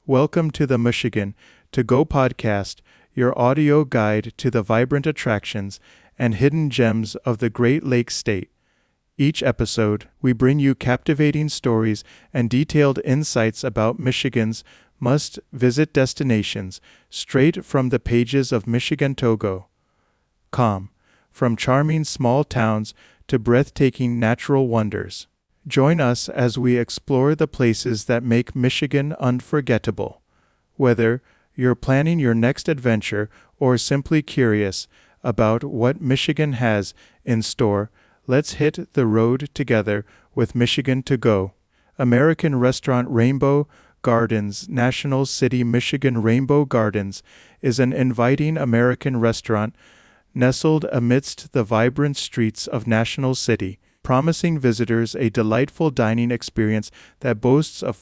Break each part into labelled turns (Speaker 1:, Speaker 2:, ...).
Speaker 1: Welcome to the Michigan To Go podcast, your audio guide to the vibrant attractions and hidden gems of the Great Lakes State. Each episode, we bring you captivating stories and detailed insights about Michigan's must-visit destinations straight from the pages of MichiganToGo.com, from charming small towns to breathtaking natural wonders. Join us as we explore the places that make Michigan unforgettable. Whether you're planning your next adventure or simply curious about what Michigan has in store, let's hit the road together with Michigan to Go. American restaurant Rainbow Gardens, National City, Michigan. Rainbow Gardens is an inviting American restaurant nestled amidst the vibrant streets of National City, promising visitors a delightful dining experience that boasts a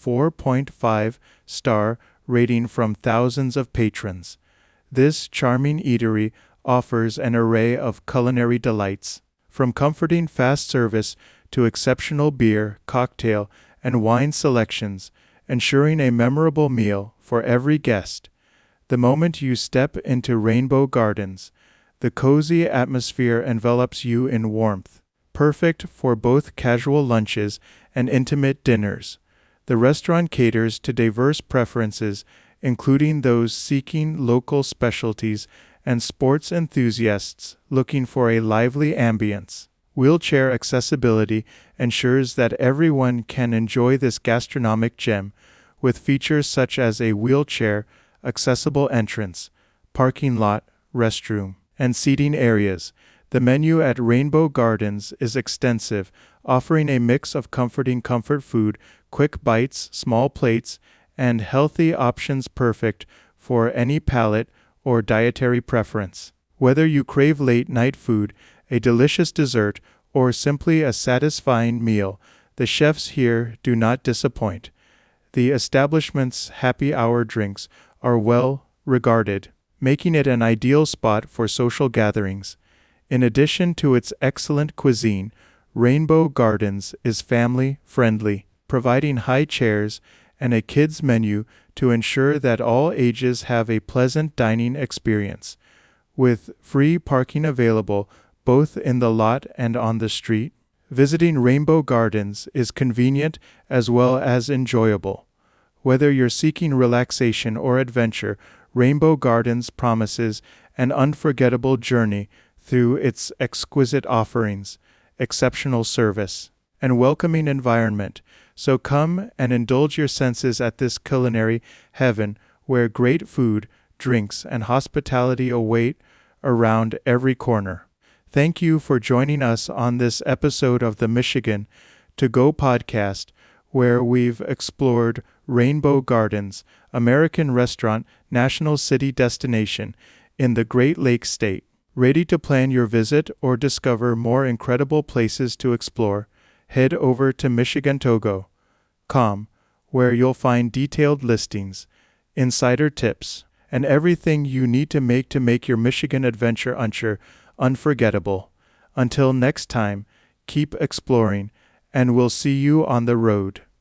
Speaker 1: 4.5-star rating from thousands of patrons. This charming eatery offers an array of culinary delights, from comforting fast service to exceptional beer, cocktail, and wine selections, ensuring a memorable meal for every guest. The moment you step into Rainbow Gardens, the cozy atmosphere envelops you in warmth, perfect for both casual lunches and intimate dinners. The restaurant caters to diverse preferences, including those seeking local specialties and sports enthusiasts looking for a lively ambience. Wheelchair accessibility ensures that everyone can enjoy this gastronomic gem, with features such as a wheelchair-accessible entrance, parking lot, restroom, and seating areas. The menu at Rainbow Gardens is extensive, offering a mix of comforting comfort food, quick bites, small plates, and healthy options perfect for any palate or dietary preference. Whether you crave late-night food, a delicious dessert, or simply a satisfying meal, the chefs here do not disappoint. The establishment's happy hour drinks are well regarded, making it an ideal spot for social gatherings. In addition to its excellent cuisine, Rainbow Gardens is family-friendly, providing high chairs and a kids' menu to ensure that all ages have a pleasant dining experience. With free parking available both in the lot and on the street, visiting Rainbow Gardens is convenient as well as enjoyable. Whether you're seeking relaxation or adventure, Rainbow Gardens promises an unforgettable journey through its exquisite offerings, exceptional service, and welcoming environment. So come and indulge your senses at this culinary heaven where great food, drinks, and hospitality await around every corner. Thank you for joining us on this episode of the Michigan To Go podcast, where we've explored Rainbow Gardens, American restaurant, National City destination in the Great Lakes State. Ready to plan your visit or discover more incredible places to explore? Head over to MichiganToGo.com, where you'll find detailed listings, insider tips, and everything you need to make your Michigan adventure unforgettable. Until next time, keep exploring, and we'll see you on the road.